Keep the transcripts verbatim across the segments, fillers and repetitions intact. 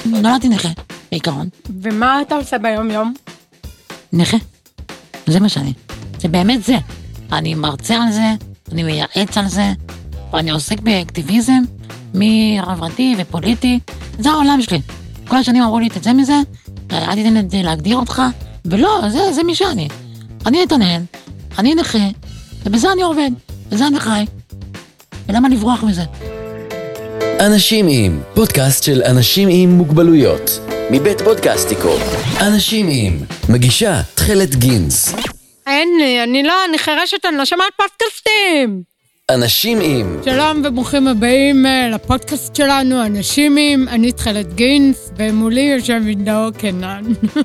נולדתי נכה, בעיקרון. ומה אתה עושה ביום יום? נכה. זה מה שאני. זה באמת זה. אני מרצה על זה, אני מייעץ על זה, ואני עוסק באקטיביזם, מחברתי ופוליטי. זה העולם שלי. כל השנים אמרו לי, תצא מזה, אל תיתן את זה להגדיר אותך, ולא, זה, זה מי שאני. אני אתעניין, אני נכה, ובזה אני עובד, בזה אני חי. ולמה לברוח מזה? אנשים עם, פודקאסט של אנשים עם מוגבלויות. מבית פודקאסטיקו. אנשים עם, מגישה תחלת גינס. אין לי, אני לא, אני חרשת, אני לא שומעת פודקאסטים. אנשים עם. שלום וברוכים הבאים לפודקאסט שלנו, אנשים עם, אני תחלת גינס, ומולי יושב עידו קנן.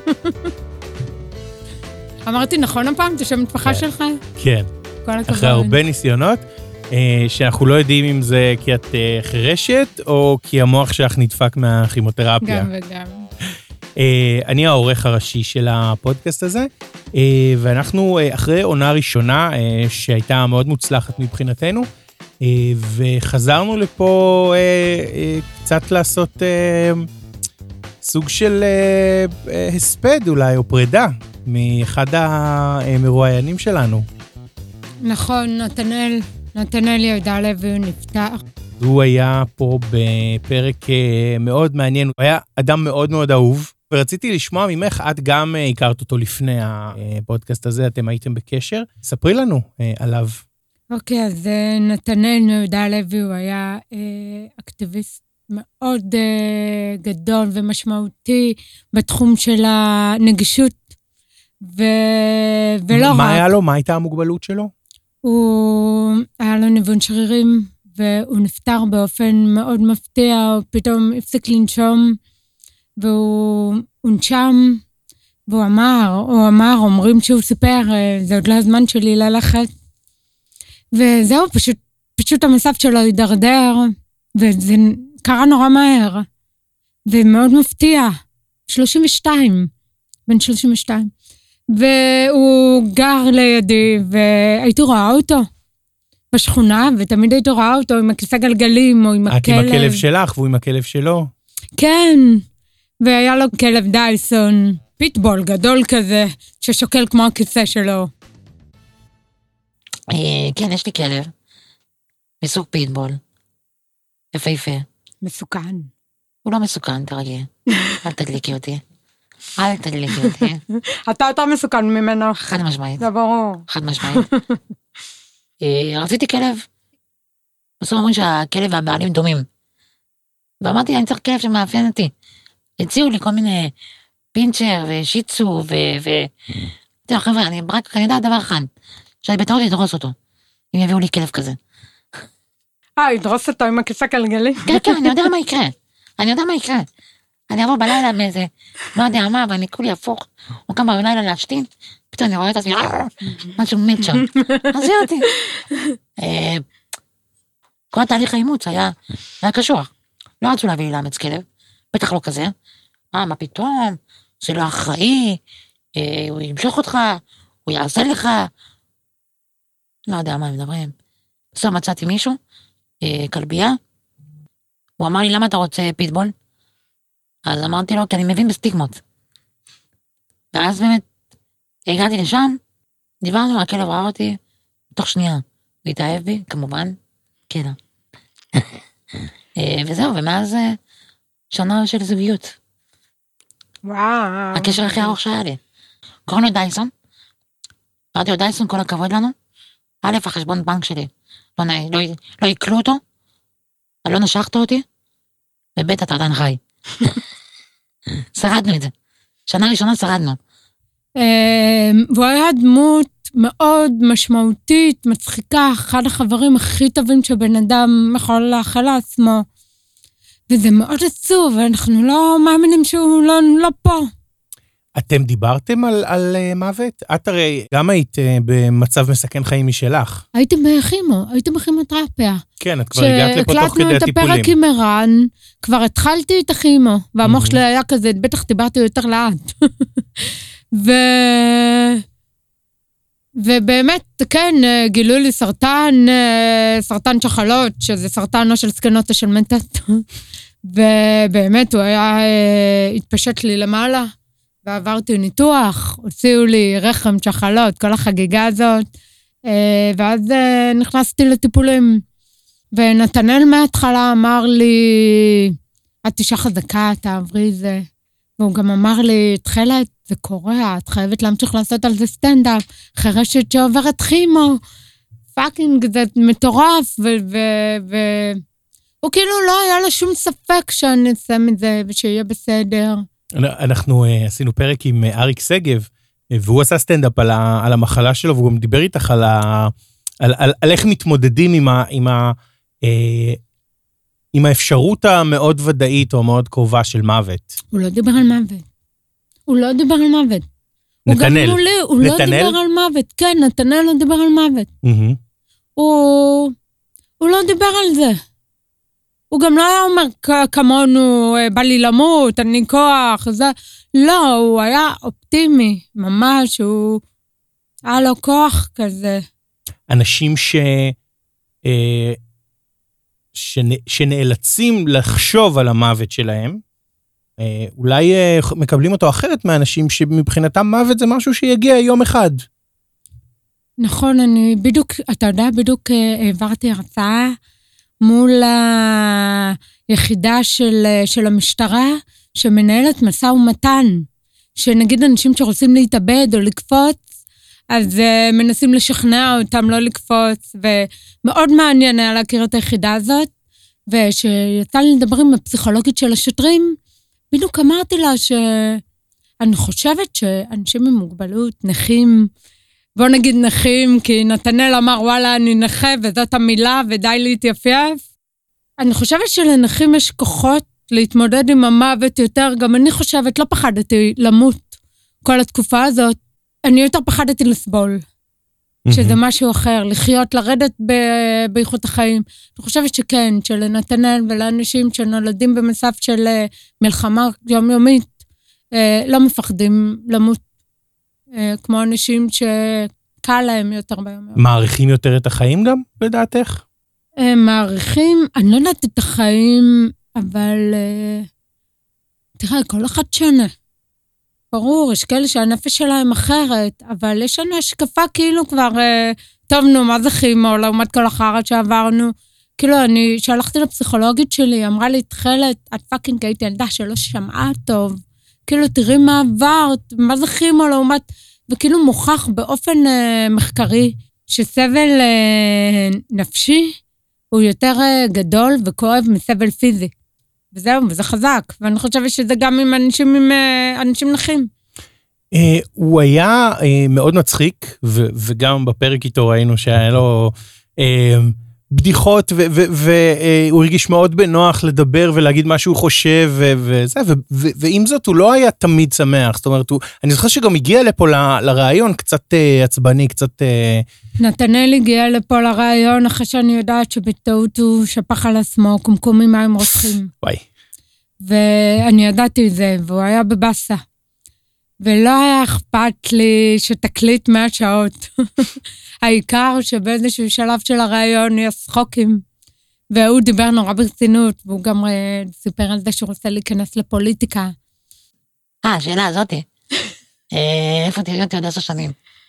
אמרתי נכון הפעם? זה שם משפחה שלך? כן. כל הכבוד. אחרי הרבה ניסיונות, שאנחנו לא יודעים אם זה כי את חרשת, או כי המוח שלך נדפק מהכימותרפיה. גם וגם. אני העורך הראשי של הפודקאסט הזה, ואנחנו אחרי עונה ראשונה, שהייתה מאוד מוצלחת מבחינתנו, וחזרנו לפה קצת לעשות סוג של הספד אולי, או פרידה, מאחד המרואיינים שלנו. נכון, נתנאל, נתנאל יהודה לוי, הוא נפתח. הוא היה פה בפרק מאוד מעניין, הוא היה אדם מאוד מאוד אהוב, ורציתי לשמוע ממך, את גם הכרת אותו לפני הפודקאסט הזה, אתם הייתם בקשר, ספרי לנו עליו. אוקיי, אז נתנאל יהודה לוי, הוא היה אקטיביסט מאוד גדול ומשמעותי בתחום של הנגישות, ו... ולא רק. מה היה לו? מה הייתה המוגבלות שלו? הוא היה לו ניוון שרירים, והוא נפטר באופן מאוד מפתיע, הוא פתאום הפסיק לנשום, והוא הונשם, והוא אמר, הוא אמר, אומרים שהוא סיפר, זה עוד לא הזמן שלי ללכת. וזהו, פשוט, פשוט המסף שלו הידרדר, וזה קרה נורא מהר, ומאוד מפתיע, שלושים ושתיים, בן שלושים ושתיים. והוא גר לידי, והייתי רואה אותו בשכונה, ותמיד הייתי רואה אותו עם הכיסא גלגלים, או עם הכלב. את עם הכלב שלך, והוא עם הכלב שלו. כן, והיה לו כלב דייסון, פיטבול גדול כזה, ששוקל כמו הכיסא שלו. כן, יש לי כלב, מסוג פיטבול, יפהפה. מסוכן. הוא לא מסוכן, תרגיע. אל תדליקי אותי. אל תדליקי אותי. אתה יותר מסוכן ממנו. חד משמעית. זה ברור. חד משמעית. רציתי כלב. בסוף אומרים שהכלב והבעלים דומים. ואמרתי, אני צריך כלב שמאפיין אותי. הציעו לי כל מיני פינצ'ר ושיצו ו... תראו, חבר'ה, אני רק, אני יודעת דבר אחד, שאני בטעות ידרוס אותו, אם יביאו לי כלב כזה. אה, ידרוס אותו עם הכיסא גלגלי? כן, כן, אני יודע מה יקרה. אני יודע מה יקרה. אני אבוא בלילה מאיזה, לא יודע מה, ואני כולי הפוך, או כמה בלילה להשתין, פתאום אני רואה את עצמי, משהו מת שם. אז זה אותי. כל התהליך האימוץ היה קשוח. לא רצו להביא לי לאמץ כלב, בטח לא כזה. אה, מה פתאום? זה לא אחראי, הוא ימשוך אותך, הוא יעשה לך. לא יודע מה הם מדברים. בסוף מצאתי מישהו, כלבייה, הוא אמר לי, למה אתה רוצה פיטבול? אז אמרתי לו, כי אני מבין בסטיגמות. ואז באמת, הגעתי לשם, דיברנו, הכלב ראה אותי, בתוך שנייה, הוא התאהב בי, כמובן, כן. וזהו, ומאז שנה של זוגיות. וואו. הקשר הכי ארוך שהיה לי. קוראים לו דייסון, אמרתי לו, דייסון, כל הכבוד לנו, א', החשבון בנק שלי, לא, לא, לא יקלו אותו, לא נשכת אותי, וב' אתה עדיין חי. שרדנו את זה. שנה ראשונה שרדנו. והוא היה דמות מאוד משמעותית, מצחיקה, אחד החברים הכי טובים שבן אדם יכול לאחל לעצמו. וזה מאוד עצוב, ואנחנו לא מאמינים שהוא לא, לא פה. אתם דיברתם על, על מוות? את הרי גם היית במצב מסכן חיים משלך. הייתם בכימו, הייתם בכימותרפיה. כן, את כבר הגעת לפה תוך כדי הטיפולים. כשהקלטנו את הפרק עם ערן, כבר התחלתי את הכימו, והמוח שלי היה כזה, בטח דיברתי יותר לאט. ו... ובאמת, כן, גילו לי סרטן, סרטן שחלות, שזה סרטן או של סקנוטה של מנטט. ובאמת הוא היה, התפשט לי למעלה, ועברתי ניתוח, הוציאו לי רחם, צ'חלות, כל החגיגה הזאת, ואז נכנסתי לטיפולים, ונתנאל מההתחלה אמר לי, את אישה חזקה, תעברי זה, והוא גם אמר לי, תחילת, זה קורה, את חייבת להמשיך לעשות על זה סטנדאפ, חרשת שעוברת כימו, פאקינג, זה מטורף, והוא כאילו לא היה לו שום ספק שאני אעשה מזה, ושיהיה בסדר. אנחנו עשינו פרק עם אריק סגב, והוא עשה סטנדאפ על המחלה שלו, והוא גם דיבר איתך על איך מתמודדים עם ה... עם האפשרות המאוד ודאית או המאוד קרובה של מוות. הוא לא דיבר על מוות. הוא לא דיבר על מוות. נתנאל. הוא, הוא לא דיבר על מוות. כן, נתנאל לא דיבר על מוות. Mm-hmm. הוא, הוא לא דיבר על זה. הוא גם לא היה אומר כמונו, בא לי למות, אני כוח, זה. לא, הוא היה אופטימי, ממש, הוא היה לו כוח כזה. אנשים ש... אה... שנאלצים לחשוב על המוות שלהם, אולי מקבלים אותו אחרת מהאנשים שמבחינתם מוות זה משהו שיגיע יום אחד. נכון, אני בדיוק, אתה יודע, בדיוק העברתי הרצאה מול היחידה של, של המשטרה, שמנהלת משא ומתן, שנגיד אנשים שרוצים להתאבד או לקפוץ, אז uh, מנסים לשכנע אותם לא לקפוץ, ומאוד מעניין היה להכיר את היחידה הזאת, ושיצא לי לדבר עם הפסיכולוגית של השוטרים, בדיוק אמרתי לה שאני חושבת שאנשים עם מוגבלות, נכים, בוא נגיד נכים, כי נתנאל אמר, וואלה, אני נכה, וזאת המילה, ודי להתייפייף. אני חושבת שלנכים יש כוחות להתמודד עם המוות יותר, גם אני חושבת, לא פחדתי למות כל התקופה הזאת, אני יותר פחדתי לסבול, שזה משהו אחר, לחיות, לרדת באיכות החיים. אני חושבת שכן, שלנתנאל ולאנשים שנולדים במצב של מלחמה יומיומית, לא מפחדים למות, כמו אנשים שקל להם יותר ביום. מעריכים יותר את החיים גם, לדעתך? מעריכים, אני לא יודעת את החיים, אבל תראה, כל אחד שונה. ברור, יש כאלה שהנפש שלהם אחרת, אבל יש לנו השקפה כאילו כבר, טוב נו, מה זה כימו, לעומת כל החרת שעברנו. כאילו, אני שלחתי לפסיכולוגית שלי, אמרה לי, תחילת, את פאקינג הייתי ילדה שלא שמעה טוב. כאילו, תראי מה עברת, מה זה כימו, לעומת, וכאילו מוכח באופן uh, מחקרי, שסבל uh, נפשי הוא יותר uh, גדול וכואב מסבל פיזי. וזהו, וזה חזק, ואני חושבת שזה גם עם אנשים, עם אנשים נחים. הוא היה מאוד מצחיק, וגם בפרק איתו ראינו שהיה לו בדיחות, והוא הרגיש מאוד בנוח לדבר ולהגיד מה שהוא חושב, וזה, ועם זאת הוא לא היה תמיד שמח, זאת אומרת, אני זוכר שגם הגיע לפה לרעיון קצת עצבני, קצת... נתנאל הגיע לפה לרעיון, אחרי שאני יודעת שבטעות הוא שפך על עצמו, קומקומים מים רותחים. וואי. ואני ידעתי את זה, והוא היה בבאסה. ולא היה אכפת לי שתקליט מאה שעות. העיקר שבאיזשהו שלב של הרעיון יש צחוקים. והוא דיבר נורא ברצינות, והוא גם סיפר על זה שהוא רוצה להיכנס לפוליטיקה. אה, השאלה הזאת. איפה תראי אותי עוד עשר שנים?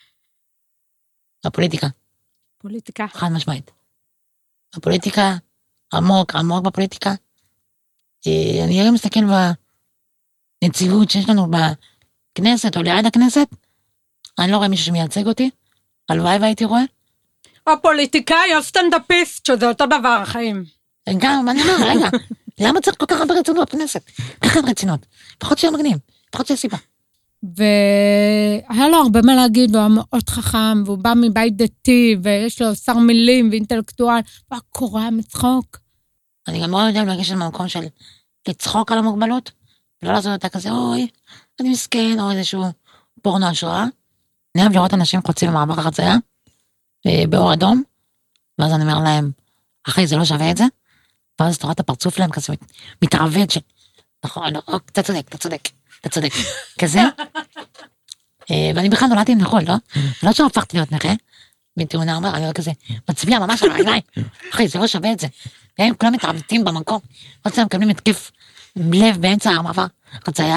בפוליטיקה. פוליטיקה. חד משמעית. בפוליטיקה, עמוק, עמוק בפוליטיקה. אני היום מסתכל בנציבות שיש לנו בכנסת או ליד הכנסת, אני לא רואה מישהו שמייצג אותי, הלוואי והייתי רואה. או פוליטיקאי או סטנדאפיסט, שזה אותו דבר, החיים. גם, אני אומר, רגע, למה צריך כל כך הרבה רצינות בכנסת? ככה רצינות, פחות שיהיה מגניב, פחות שיהיה סיבה. והיה לו הרבה מה להגיד, והוא היה מאוד חכם, והוא בא מבית דתי, ויש לו שר מילים ואינטלקטואל, והוא קורא מצחוק. אני גם מאוד יודע להגיש את המקום של לצחוק על המוגבלות, ולא לעשות אותה כזה, אוי, אני מסכן, או איזשהו פורנו השראה. אני אוהב לראות אנשים חוצים במעבר החצייה, באור אדום, ואז אני אומר להם, אחי, זה לא שווה את זה, ואז אתה רואה את הפרצוף להם כזה, מתערבד של, נכון, אתה צודק, אתה צודק, אתה צודק, כזה. ואני בכלל נולדתי עם נכון, לא? לא שהפכתי להיות נכה, בתאונה, אומר, אני רואה כזה, מצביע ממש על העיניים, אחי, זה לא שווה את זה. והם כולם מתערבטים במקום, עוד פעם מקבלים התקף לב באמצע המעבר, חצייה.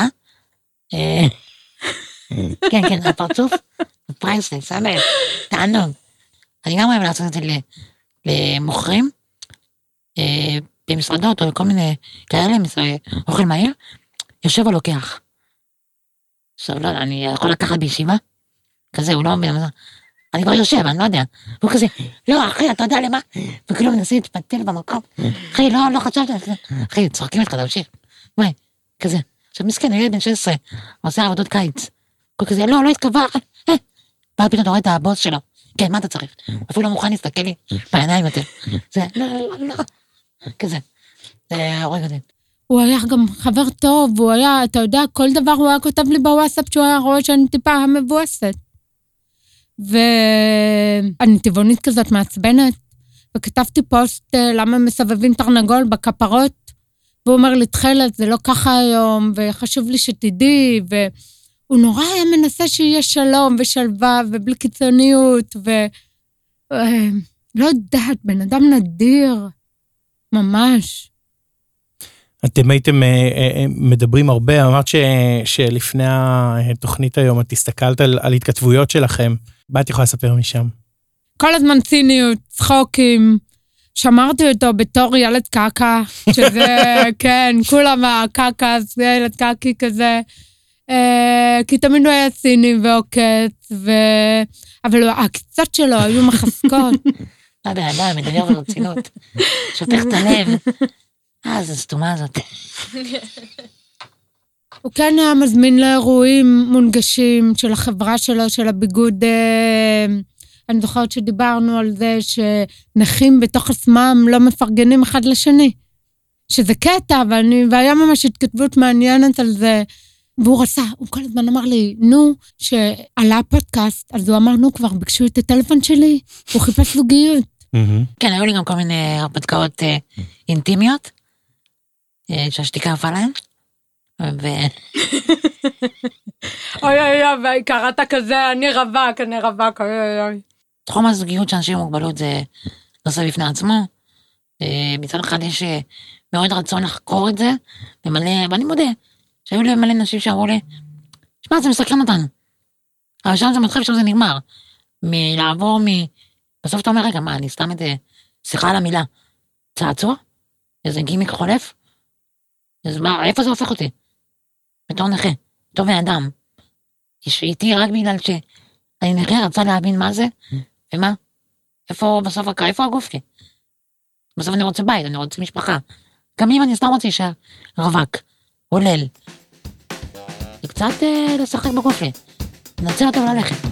כן, כן, הפרצוף, פרייסלס, באמת, תענוג. אני גם אוהב לעשות את זה למוכרים, במשרדות או כל מיני כאלה, אוכל מהיר, יושב או לוקח. עכשיו, לא, אני יכול לקחת בישיבה, כזה, הוא לא מבין, אני כבר יושב, אני לא יודע. והוא כזה, לא, אחי, אתה יודע למה? וכאילו מנסה להתפתל במקום. אחי, לא, לא חשבת, אחי, צוחקים איתך, תמשיך. וואי, כזה. עכשיו, מסכן, ילד בן שש עשרה, הוא עושה עבודות קיץ. הוא כזה, לא, לא התקבע, אה. ואז פתאום אתה רואה את הבוס שלו. כן, מה אתה צריך? אפילו לא מוכן להסתכל לי בעיניים יותר. זה, לא, לא, לא. כזה. זה הורג אותי. הוא היה גם חבר טוב, הוא היה, אתה יודע, כל דבר הוא היה כותב לי בוואטסאפ שהוא היה רואה שאני טיפה המבואסת. ואני טבעונית כזאת מעצבנת, וכתבתי פוסט למה מסבבים תרנגול בכפרות, והוא אומר לי, תחילת, זה לא ככה היום, וחשוב לי שתדעי, והוא נורא היה מנסה שיהיה שלום ושלווה, ובלי קיצוניות, ולא יודעת, בן אדם נדיר, ממש. אתם הייתם מדברים הרבה, אמרת שלפני התוכנית היום, את הסתכלת על התכתבויות שלכם, מה את יכולה לספר משם? כל הזמן ציניות, צחוקים, שמרתי אותו בתור ילד קקה, שזה, כן, כולם הקקה, זה ילד קקי כזה, כי תמיד הוא היה ציני ועוקץ, אבל הקצות שלו היו מחזקות. לא יודע, לא, מדבר ברצינות, שופך את הלב. אה, זו סתומה הזאת. הוא כן היה מזמין לאירועים מונגשים של החברה שלו, של הביגוד, אני זוכרת שדיברנו על זה שנחים בתוך עצמם לא מפרגנים אחד לשני. שזה קטע, ואני, והיה ממש התכתבות מעניינת על זה, והוא רצה, הוא כל הזמן אמר לי, נו, שעלה הפודקאסט, אז הוא אמר, נו, כבר ביקשו את הטלפון שלי, הוא חיפש זוגיות. כן, היו לי גם כל מיני הרפתקאות אינטימיות, שהשתיקה עפה להם, ו... אוי אוי אוי, קראת כזה, אני רווק, אני רווק, אוי אוי אוי. תחום הזוגיות של אנשים עם מוגבלות זה נושא בפני עצמו, מצד אחד יש מאוד רצון לחקור את זה, ומלא, ואני מודה, שהיו לי מלא נשים שאמרו לי, שמע, זה מסקרן אותנו, אבל שם זה מתחיל, שם זה נגמר, מלעבור מ... בסוף אתה אומר, רגע, מה, אני סתם את זה, שיחה על המילה, צעצוע? איזה גימיק חולף? אז מה, איפה זה הופך אותי? בתור נכה, בתור בן אדם. איתי רק בגלל שאני נכה רצה להבין מה זה, ומה? איפה בסוף הקה, איפה הגוף לי? בסוף אני רוצה בית, אני רוצה משפחה. גם אם אני סתם רוצה להישאר רווק, עולל. זה קצת אה, לשחק בגוף לי. נצא אותו ללכת.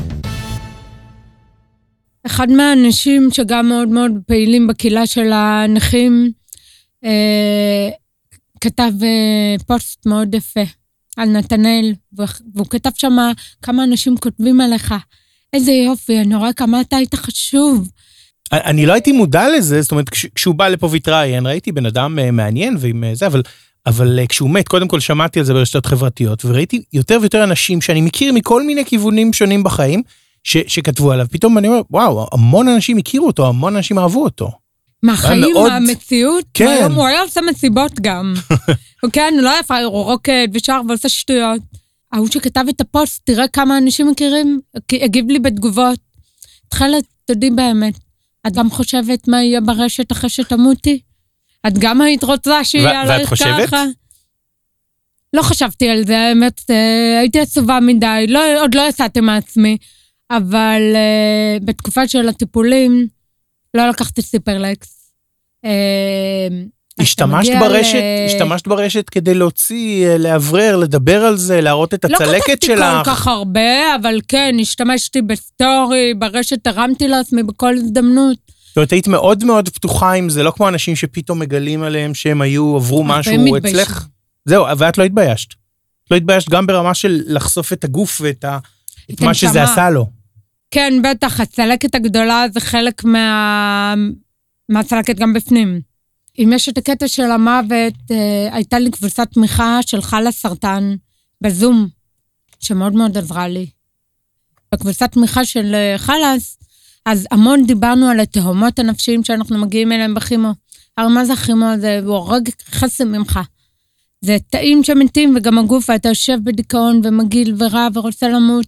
אחד מהאנשים שגם מאוד מאוד פעילים בקהילה של הנכים, אה, כתב אה, פוסט מאוד יפה על נתנאל, והוא כתב שם כמה אנשים כותבים עליך. איזה יופי, אני רואה כמה אתה היית חשוב. אני לא הייתי מודע לזה, זאת אומרת, כשהוא בא לפה והתראיין, ראיתי בן אדם מעניין ועם זה, אבל, אבל כשהוא מת, קודם כל שמעתי על זה ברשתות חברתיות, וראיתי יותר ויותר אנשים שאני מכיר מכל מיני כיוונים שונים בחיים, ש, שכתבו עליו. פתאום אני אומר, וואו, המון אנשים הכירו אותו, המון אנשים אהבו אותו. מהחיים, מאוד... מהמציאות, כן. הוא היה עושה מסיבות גם. כן, הוא לא יפה, הוא רוקד ושר ועושה שטויות. ההוא שכתב את הפוסט, תראה כמה אנשים מכירים, הגיב לי בתגובות. תחילת, תודי באמת, את גם חושבת מה יהיה ברשת אחרי שתמותי? את גם היית רוצה שיהיה עליך ככה? ואת חושבת? לא חשבתי על זה, האמת, הייתי עצובה מדי, לא, עוד לא יצאתי מעצמי, אבל uh, בתקופה של הטיפולים, לא לקחתי סיפרלקס. Uh, השתמשת ברשת, ל... השתמשת ברשת כדי להוציא, להברר, לדבר על זה, להראות את הצלקת שלך. לא כתבתי כל כך הרבה, אבל כן, השתמשתי בסטורי, ברשת הרמתי לעצמי בכל הזדמנות. זאת אומרת, היית מאוד מאוד פתוחה עם זה, לא כמו אנשים שפתאום מגלים עליהם שהם היו, עברו משהו אצלך. זהו, ואת לא התביישת. לא התביישת גם ברמה של לחשוף את הגוף ואת ה... את מה שזה עשה לו. כן, בטח, הצלקת הגדולה זה חלק מה... מהצלקת גם בפנים. אם יש את הקטע של המוות, הייתה לי קבוצת תמיכה של חלה סרטן בזום, שמאוד מאוד עזרה לי. בקבוצת תמיכה של חלס, אז המון דיברנו על התהומות הנפשיים שאנחנו מגיעים אליהם בכימו. הרי מה זה הכימו? זה הורג חסם ממך. זה תאים שמתים וגם הגוף, ואתה יושב בדיכאון ומגיל ורע ורוצה למות.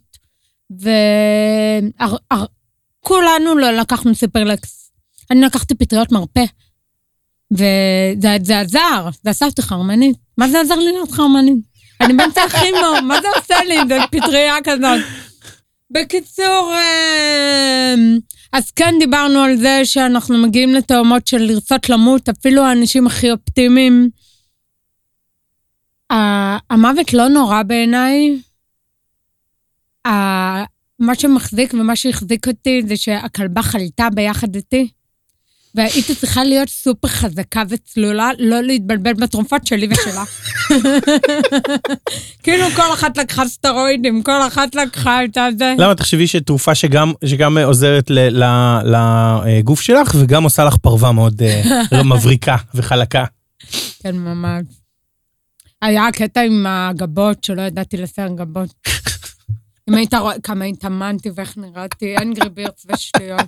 וכולנו לא לקחנו סיפרלקס. אני לקחתי פטריות מרפא. וזה עזר, זה עשה אותי חרמנית. מה זה עזר לי להיות חרמנית? אני באמצע הכימו, מה זה עושה לי? זה פטריה כזאת. בקיצור, אז כן דיברנו על זה שאנחנו מגיעים לתאומות של לרצות למות, אפילו האנשים הכי אופטימיים. המוות לא נורא בעיניי. מה שמחזיק ומה שהחזיק אותי זה שהכלבה חלתה ביחד איתי, והייתי צריכה להיות סופר חזקה וצלולה, לא להתבלבל בתרופות שלי ושלה. כאילו כל אחת לקחה סטרואידים, כל אחת לקחה את זה. למה תחשבי שתרופה שגם, שגם עוזרת ל, ל, לגוף שלך, וגם עושה לך פרווה מאוד מבריקה וחלקה. כן, ממש. היה קטע עם הגבות, שלא ידעתי לסר גבות. אם היית רואה כמה התאמנתי ואיך נראיתי, אין גריבירץ ושטויות.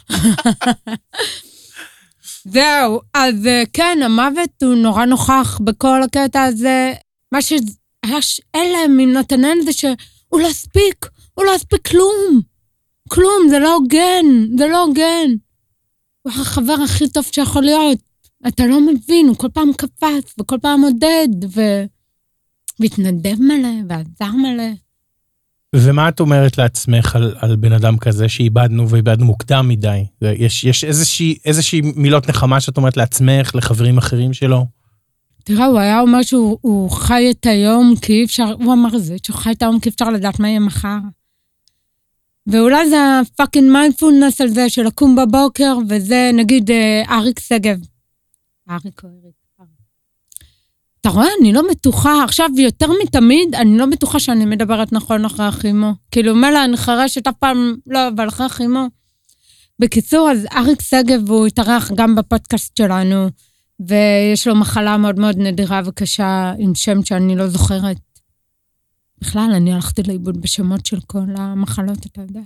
זהו, אז כן, המוות הוא נורא נוכח בכל הקטע הזה. מה שהיה אלם עם נתנאל זה שהוא לא הספיק, הוא לא הספיק כלום. כלום, זה לא הוגן, זה לא הוגן. הוא החבר הכי טוב שיכול להיות. אתה לא מבין, הוא כל פעם קפץ, וכל פעם עודד, והתנדב מלא, ועזר מלא. ומה את אומרת לעצמך על, על בן אדם כזה שאיבדנו ואיבדנו מוקדם מדי? יש, יש איזושהי, איזושהי מילות נחמה שאת אומרת לעצמך, לחברים אחרים שלו? תראה, הוא היה אומר שהוא חי את היום כי אי אפשר, הוא אמר זה, שהוא חי את היום כי אפשר לדעת מה יהיה מחר. ואולי זה הפאקינג מיינדפולנס על זה של לקום בבוקר, וזה נגיד אריק סגב. אריק או אריק. אתה רואה, אני לא בטוחה, עכשיו יותר מתמיד, אני לא בטוחה שאני מדברת נכון אחרי אחימו. כאילו, מלא, אני חרשת אף פעם, לא, אבל אחרי אחימו. בקיצור, אז אריק סגב, הוא התארח גם בפודקאסט שלנו, ויש לו מחלה מאוד מאוד נדירה וקשה, עם שם שאני לא זוכרת. בכלל, אני הלכתי לאיבוד בשמות של כל המחלות, אתה יודע.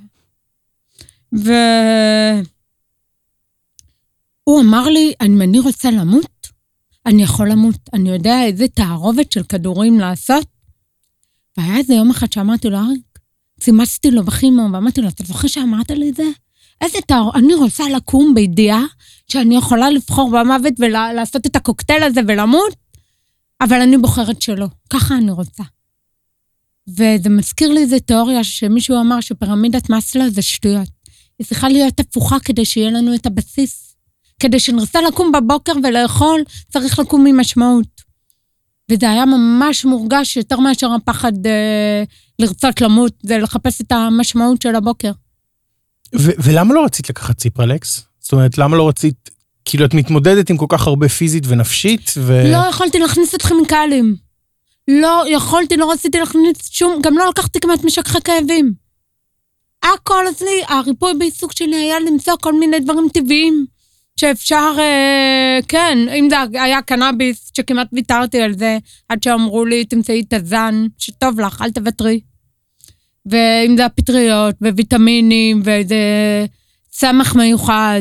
והוא אמר לי, אם אני רוצה למות, אני יכול למות, אני יודע איזה תערובת של כדורים לעשות. והיה איזה יום אחד שאמרתי לו, אריק, צימסתי לו בכימו, ואמרתי לו, אתה זוכר שאמרת לי את זה? איזה תערובת, אני רוצה לקום בידיעה, שאני יכולה לבחור במוות ולעשות את הקוקטייל הזה ולמות, אבל אני בוחרת שלא, ככה אני רוצה. וזה מזכיר לי איזה תיאוריה שמישהו אמר שפירמידת מאסלו זה שטויות. היא צריכה להיות הפוכה כדי שיהיה לנו את הבסיס. כדי שנרצה לקום בבוקר ולאכול, צריך לקום ממשמעות. וזה היה ממש מורגש יותר מאשר הפחד אה, לרצות למות, זה לחפש את המשמעות של הבוקר. ו- ולמה לא רצית לקחת ציפרלקס? זאת אומרת, למה לא רצית, כאילו את מתמודדת עם כל כך הרבה פיזית ונפשית? ו... לא יכולתי להכניס את כימיקלים. לא יכולתי, לא רציתי להכניס שום, גם לא לקחתי כמעט משככי כאבים. הכל אצלי, הריפוי בעיסוק שלי היה למצוא כל מיני דברים טבעיים. שאפשר, כן, אם זה היה קנאביס, שכמעט ויתרתי על זה, עד שאמרו לי, תמצאי את הזן, שטוב לך, אל תוותרי. ואם זה הפטריות, וויטמינים, ואיזה צמח מיוחד.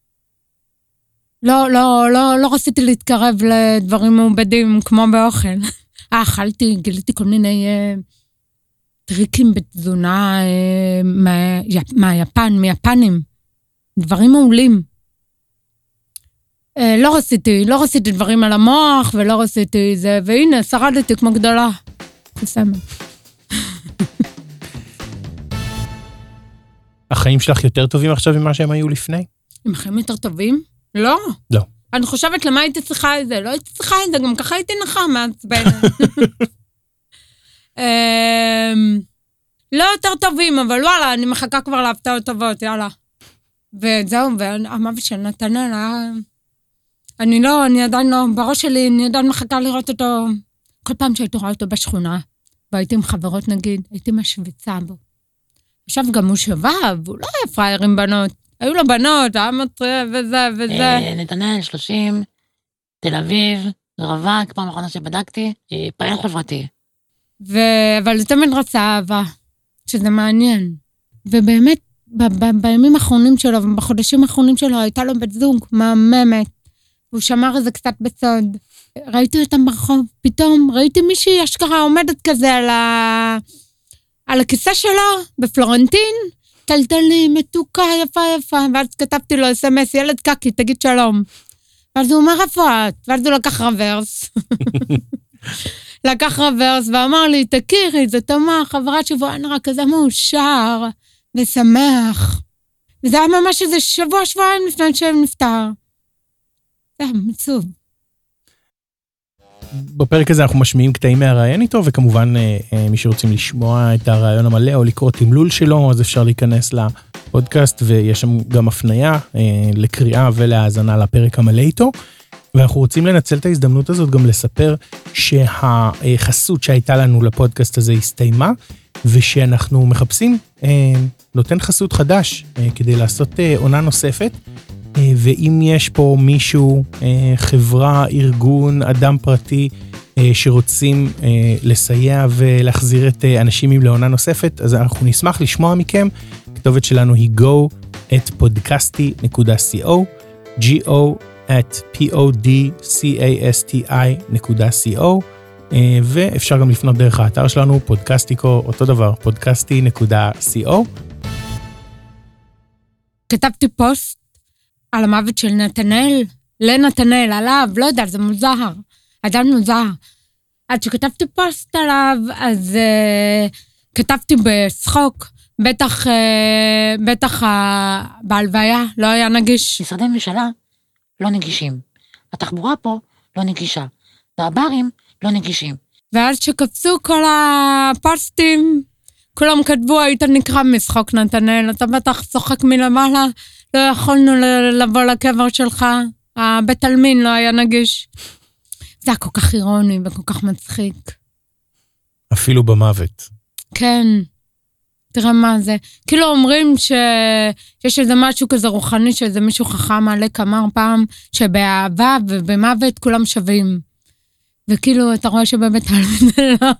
לא, לא, לא, לא רציתי להתקרב לדברים מעובדים, כמו באוכל. אה, אכלתי, גיליתי כל מיני אה, טריקים בתזונה אה, מה, מהיפן, מיפנים. דברים מעולים. לא רציתי, לא רציתי דברים על המוח, ולא רציתי זה, והנה, שרדתי כמו גדולה. בסדר. החיים שלך יותר טובים עכשיו ממה שהם היו לפני? הם החיים יותר טובים? לא. לא. אני חושבת למה הייתי צריכה את זה? לא הייתי צריכה את זה, גם ככה הייתי נחה מעצבן. לא יותר טובים, אבל וואלה, אני מחכה כבר להפתעות טובות, יאללה. וזהו, והמוות של נתנאל היה... אני לא, אני עדיין לא, בראש שלי, אני עדיין מחכה לראות אותו, כל פעם שהייתי רואה אותו בשכונה, והייתי עם חברות נגיד, הייתי משוויצה בו. עכשיו גם הוא שבב, הוא לא היה פרייר עם בנות, היו לו בנות, היה מטריע וזה וזה. נתנאל, שלושים, תל אביב, רווק, פעם אחרונה שבדקתי, פעיל חברתי. אבל הוא תמיד רצה אהבה, שזה מעניין. ובאמת, בימים האחרונים שלו, ובחודשים האחרונים שלו, הייתה לו בת זוג מהממת, והוא שמר את זה קצת בסוד. ראיתי אותם ברחוב, פתאום ראיתי מישהי אשכרה עומדת כזה על, ה... על הכיסא שלו, בפלורנטין, טלטלי, מתוקה, יפה יפה, ואז כתבתי לו אס אם אס, ילד קקי, תגיד שלום. ואז הוא אומר, איפה את? ואז הוא לקח רוורס. לקח רוורס ואמר לי, תכירי, זה תמה, חברת שבוע נראה כזה מאושר ושמח. וזה היה ממש איזה שבוע, שבועיים לפני שהם נפטר. זה היה מצוב. בפרק הזה אנחנו משמיעים קטעים מהרעיון איתו, וכמובן מי שרוצים לשמוע את הרעיון המלא או לקרוא תמלול שלו, אז אפשר להיכנס לפודקאסט, ויש שם גם הפניה לקריאה ולהאזנה לפרק המלא איתו. ואנחנו רוצים לנצל את ההזדמנות הזאת גם לספר שהחסות שהייתה לנו לפודקאסט הזה הסתיימה, ושאנחנו מחפשים נותן חסות חדש כדי לעשות עונה נוספת, ואם יש פה מישהו, חברה, ארגון, אדם פרטי, שרוצים לסייע ולהחזיר את אנשים עם לעונה נוספת, אז אנחנו נשמח לשמוע מכם. הכתובת שלנו היא go at podcasti נקודה co, go at podcasti נקודה co, ואפשר גם לפנות דרך האתר שלנו, פודקסטיקו, אותו דבר, פודקסטי נקודה co. כתבתי פוסט על המוות של נתנאל, לנתנאל, עליו, לא יודע, זה מוזר, אדם מוזר. עד שכתבתי פוסט עליו, אז uh, כתבתי בשחוק, בטח, uh, בטח uh, בהלוויה, לא היה נגיש. משרדי ממשלה לא נגישים. התחבורה פה לא נגישה. והברים לא נגישים. ואז שקפצו כל הפוסטים, כולם כתבו, היית נקרא משחוק נתנאל, אתה בטח צוחק מלמעלה, לא יכולנו לבוא לקבר שלך, הבית אלמין לא היה נגיש. זה היה כל כך אירוני וכל כך מצחיק. אפילו במוות. כן. תראה מה זה. כאילו אומרים שיש איזה משהו כזה רוחני, שאיזה מישהו חכם עלק אמר פעם, שבאהבה ובמוות כולם שווים. וכאילו אתה רואה שבאמת אלמין לא.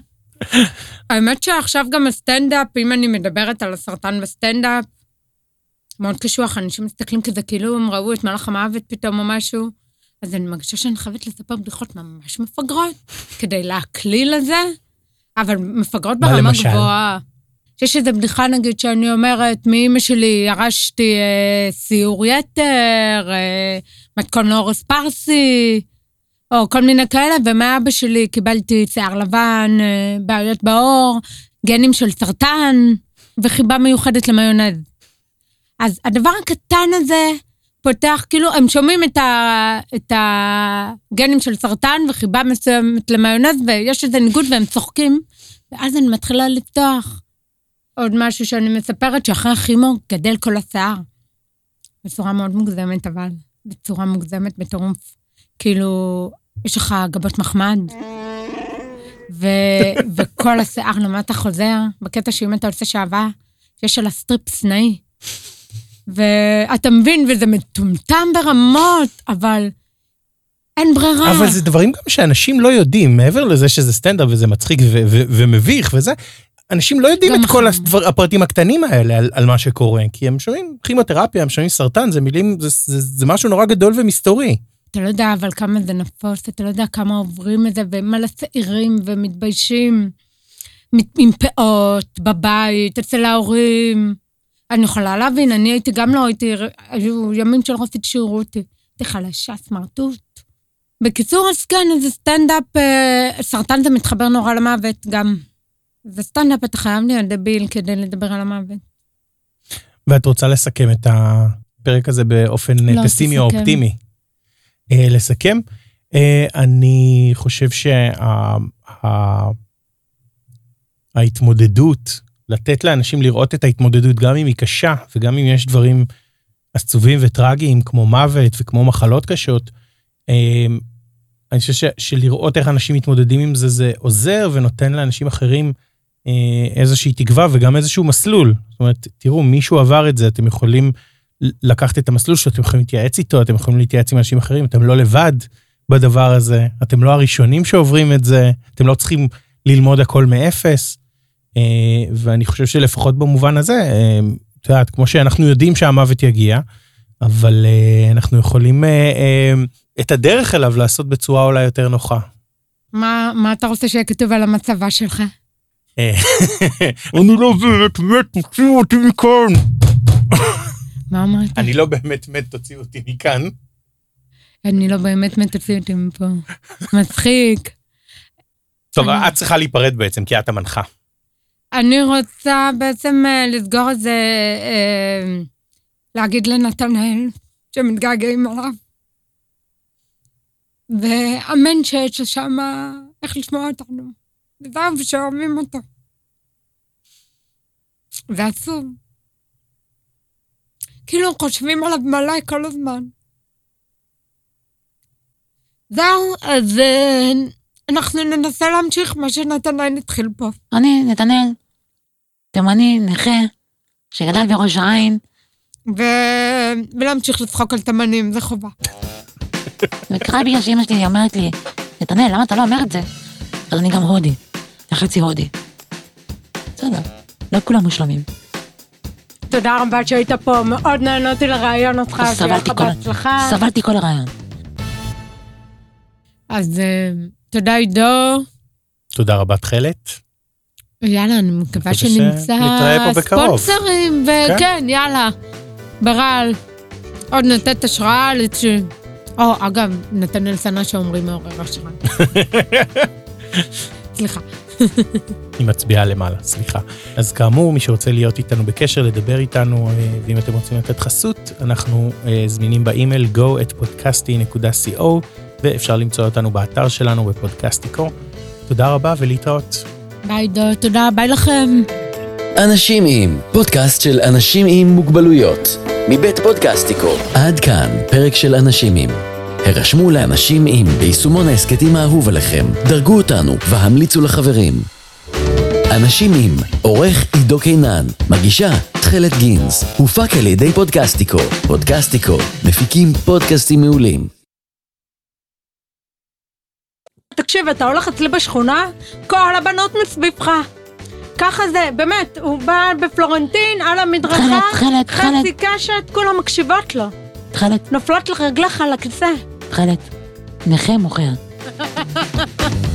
האמת שעכשיו גם הסטנדאפ, אם אני מדברת על הסרטן בסטנדאפ, מאוד קשוח, אנשים מסתכלים כזה, כאילו הם ראו את מלאך המוות פתאום או משהו, אז אני מרגישה שאני חייבת לספר בדיחות ממש מפגרות, כדי להקליל לזה, אבל מפגרות ברמה גבוהה. יש איזו בדיחה נגיד שאני אומרת, מאמא שלי ירשתי אה, סיור יתר, אה, מתכון לאורס פרסי, או כל מיני כאלה, ומאבא שלי קיבלתי שיער לבן, אה, בעיות בעור, גנים של סרטן, וחיבה מיוחדת למיונז. אז הדבר הקטן הזה פותח, כאילו, הם שומעים את, ה, את הגנים של סרטן וחיבה מסוימת למיונז, ויש איזה ניגוד והם צוחקים, ואז אני מתחילה לפתוח עוד משהו שאני מספרת, שאחרי הכימו גדל כל השיער. בצורה מאוד מוגזמת, אבל בצורה מוגזמת בטירוף. כאילו, יש לך גבות מחמד, ו, וכל השיער למטה חוזר, בקטע שאם אתה עושה שעבה, יש על הסטריפ סנאי. ואתה מבין, וזה מטומטם ברמות, אבל אין ברירה. אבל זה דברים גם שאנשים לא יודעים, מעבר לזה שזה סטנדאפ וזה מצחיק ו- ו- ומביך וזה, אנשים לא יודעים את כל הדבר, הפרטים הקטנים האלה על, על מה שקורה, כי הם שומעים כימותרפיה, הם שומעים סרטן, זה מילים, זה, זה, זה משהו נורא גדול ומסתורי. אתה לא יודע אבל כמה זה נפוס, אתה לא יודע כמה עוברים את זה, ומה לצעירים ומתביישים, עם פאות, בבית, אצל ההורים. אני יכולה להבין, אני הייתי גם לא הייתי, היו ימים של רופאת שיערו אותי, הייתי חלשה, סמרטות. בקיצור, אז כן, איזה סטנדאפ, סרטן זה מתחבר נורא למוות גם. זה סטנדאפ, אתה חייב להיות דביל כדי לדבר על המוות. ואת רוצה לסכם את הפרק הזה באופן לא, פסימי או אופטימי? אה, לסכם? אה, אני חושב שההתמודדות, שה, לתת לאנשים לראות את ההתמודדות, גם אם היא קשה, וגם אם יש דברים עצובים וטרגיים, כמו מוות וכמו מחלות קשות, אני חושב שלראות איך אנשים מתמודדים עם זה, זה עוזר ונותן לאנשים אחרים איזושהי תקווה, וגם איזשהו מסלול. זאת אומרת, תראו, מישהו עבר את זה, אתם יכולים לקחת את המסלול שלו, אתם יכולים להתייעץ איתו, אתם יכולים להתייעץ עם אנשים אחרים, אתם לא לבד בדבר הזה, אתם לא הראשונים שעוברים את זה, אתם לא צריכים ללמוד הכל מאפס, ואני חושב שלפחות במובן הזה, את יודעת, כמו שאנחנו יודעים שהמוות יגיע, אבל uh, אנחנו יכולים uh, uh, את הדרך אליו לעשות בצורה אולי יותר נוחה. מה, מה אתה רוצה שיהיה כתוב על המצבה שלך? אני לא באמת מת, תוציאו אותי מכאן. מה אמרת? אני לא באמת מת, תוציאו אותי מכאן. אני לא באמת מת, תוציאו אותי מפה. מצחיק. טוב, את צריכה להיפרד בעצם, כי את המנחה. אני רוצה בעצם לסגור את זה, להגיד לנתנאל שמתגעגעים עליו. ואמן שיש שם איך לשמוע אותנו. וזהו, ושאוהבים אותו. זה עצוב. כאילו חושבים עליו מלא כל הזמן. זהו, אז אנחנו ננסה להמשיך מה שנתנאל נתחיל פה. אני, נתנאל, תימני, נכה, שגדל בראש העין. ו... ולהמשיך לצחוק על תימנים, זה חובה. וקרה בגלל שאמא שלי אומרת לי, נתנאל, למה אתה לא אומר את זה? אז אני גם הודי, לחצי הודי. בסדר, לא כולם מושלמים. תודה רבה שהיית פה, מאוד נהנותי לרעיון אותך, שיהיה לך בהצלחה. סבלתי כל הרעיון. אז תודה עידו. תודה רבה תחלת. יאללה, אני מקווה שנמצא ספונסרים, וכן, יאללה, ברעל. עוד נתת השראה לצ... או, אגב, נתנאל סנה שאומרים מעורר השראה. סליחה. היא מצביעה למעלה, סליחה. אז כאמור, מי שרוצה להיות איתנו בקשר, לדבר איתנו, ואם אתם רוצים לתת חסות, אנחנו זמינים באימייל go at podcasti dot co, ואפשר למצוא אותנו באתר שלנו בפודקסטיקו. תודה רבה ולהתראות. ביי דו, תודה, ביי לכם. אנשים עם, פודקאסט של אנשים עם מוגבלויות. מבית פודקסטיקו. עד כאן, פרק של אנשים עם. הרשמו לאנשים עם ביישומון העסקתים האהוב עליכם. דרגו אותנו והמליצו לחברים. אנשים עם, עורך עידו קינן, מגישה תחלת גינס, הופק על ידי פודקסטיקו. פודקסטיקו, מפיקים פודקאסטים מעולים. תקשיב, אתה הולך אצלי בשכונה, כל הבנות מסביבך. ככה זה, באמת, הוא בא בפלורנטין, על המדרכה, תחלת, תחלת, חצי קשת, כולם מקשיבות לו. תחלת. נופלות לך רגלך על הכיסא. תחלת. נכה מוכר.